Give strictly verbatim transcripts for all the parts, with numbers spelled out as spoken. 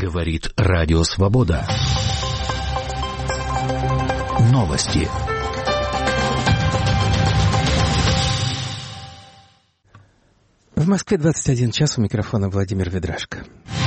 Говорит Радио Свобода. Новости. В Москве двадцать один час, у микрофона Владимир Ведрашко.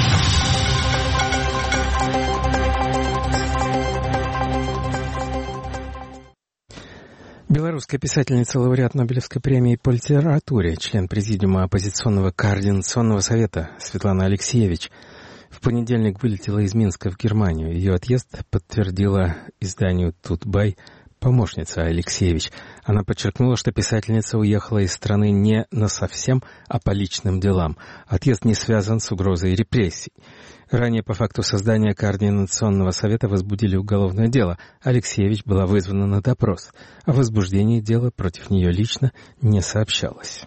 Белорусская писательница, лауреат Нобелевской премии по литературе, член президиума оппозиционного координационного совета Светлана Алексеевич в понедельник вылетела из Минска в Германию. Ее отъезд подтвердила изданию «Тутбай» помощница Алексеевич. Она подчеркнула, что писательница уехала из страны не насовсем, а по личным делам. Отъезд не связан с угрозой репрессий. Ранее по факту создания Координационного совета возбудили уголовное дело. Алексеевич была вызвана на допрос. О возбуждении дела против нее лично не сообщалось.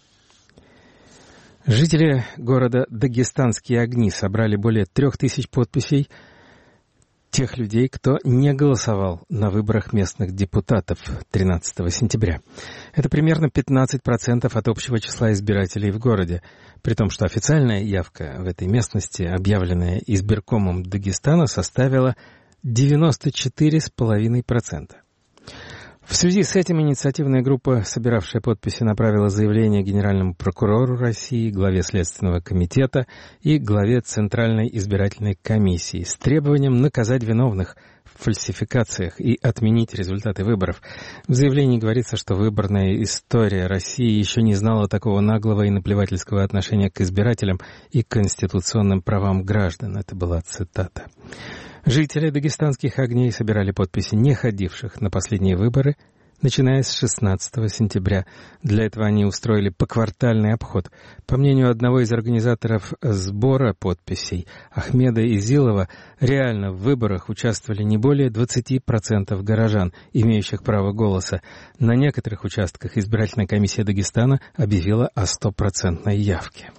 Жители города Дагестанские огни собрали более трех тысяч подписей тех людей, кто не голосовал на выборах местных депутатов тринадцатого сентября. Это примерно пятнадцать процентов от общего числа избирателей в городе, при том, что официальная явка в этой местности, объявленная избиркомом Дагестана, составила девяносто четыре целых пять десятых процента. В связи с этим инициативная группа, собиравшая подписи, направила заявление генеральному прокурору России, главе Следственного комитета и главе Центральной избирательной комиссии с требованием наказать виновных в фальсификациях и отменить результаты выборов. В заявлении говорится, что выборная история России еще не знала такого наглого и наплевательского отношения к избирателям и конституционным правам граждан. Это была цитата. Жители дагестанских огней собирали подписи не ходивших на последние выборы, начиная с шестнадцатого сентября. Для этого они устроили поквартальный обход. По мнению одного из организаторов сбора подписей, Ахмеда Изилова, реально в выборах участвовали не более двадцати процентов горожан, имеющих право голоса. На некоторых участках избирательная комиссия Дагестана объявила о стопроцентной явке.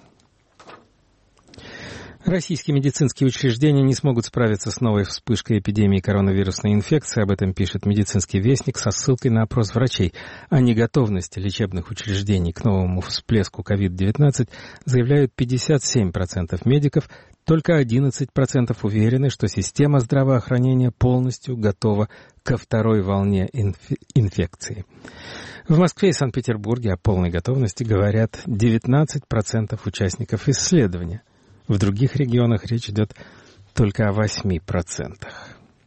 Российские медицинские учреждения не смогут справиться с новой вспышкой эпидемии коронавирусной инфекции. Об этом пишет «Медицинский вестник» со ссылкой на опрос врачей. О неготовности лечебных учреждений к новому всплеску ковид девятнадцать заявляют пятьдесят семь процентов медиков. Только одиннадцать процентов уверены, что система здравоохранения полностью готова ко второй волне инф- инфекции. В Москве и Санкт-Петербурге о полной готовности говорят девятнадцать процентов участников исследования. В других регионах речь идет только о восьми процентах.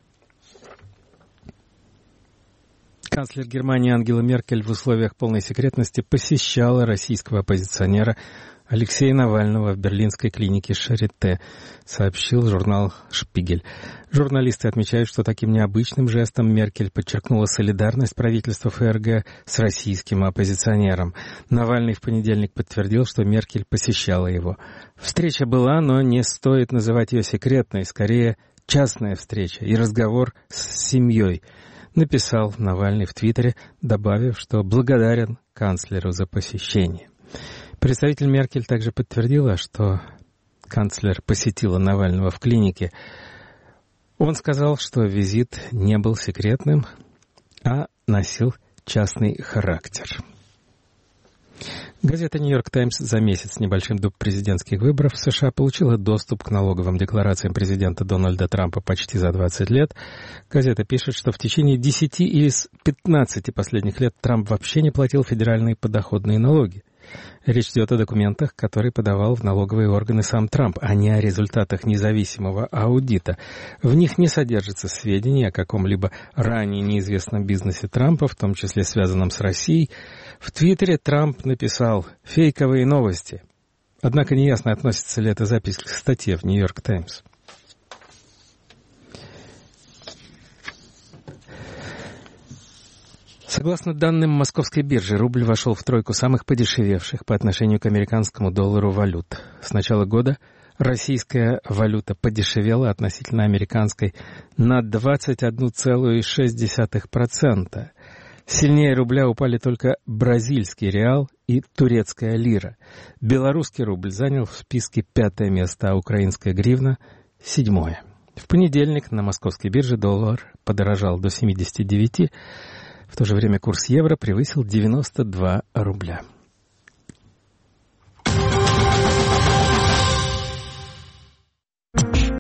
Канцлер Германии Ангела Меркель в условиях полной секретности посещала российского оппозиционера Алексея Навального в берлинской клинике Шарите, сообщил журнал «Шпигель». Журналисты отмечают, что таким необычным жестом Меркель подчеркнула солидарность правительства ФРГ с российским оппозиционером. Навальный в понедельник подтвердил, что Меркель посещала его. Встреча была, но не стоит называть ее секретной, скорее частная встреча и разговор с семьей, написал Навальный в Твиттере, добавив, что благодарен канцлеру за посещение. Представитель Меркель также подтвердила, что канцлер посетила Навального в клинике. Он сказал, что визит не был секретным, а носил частный характер. Газета «Нью-Йорк Таймс» за месяц с небольшим до президентских выборов в США получила доступ к налоговым декларациям президента Дональда Трампа почти за двадцать лет. Газета пишет, что в течение десяти из пятнадцати последних лет Трамп вообще не платил федеральные подоходные налоги. Речь идет о документах, которые подавал в налоговые органы сам Трамп, а не о результатах независимого аудита. В них не содержится сведений о каком-либо ранее неизвестном бизнесе Трампа, в том числе связанном с Россией. В Твиттере Трамп написал «фейковые новости». Однако неясно, относится ли эта запись к статье в «Нью-Йорк Таймс». Согласно данным московской биржи, рубль вошел в тройку самых подешевевших по отношению к американскому доллару валют. С начала года российская валюта подешевела относительно американской на двадцать одна целая шесть десятых процента. Сильнее рубля упали только бразильский реал и турецкая лира. Белорусский рубль занял в списке пятое место, а украинская гривна — седьмое. В понедельник на московской бирже доллар подорожал до семидесяти девяти. В то же время курс евро превысил девяносто два рубля.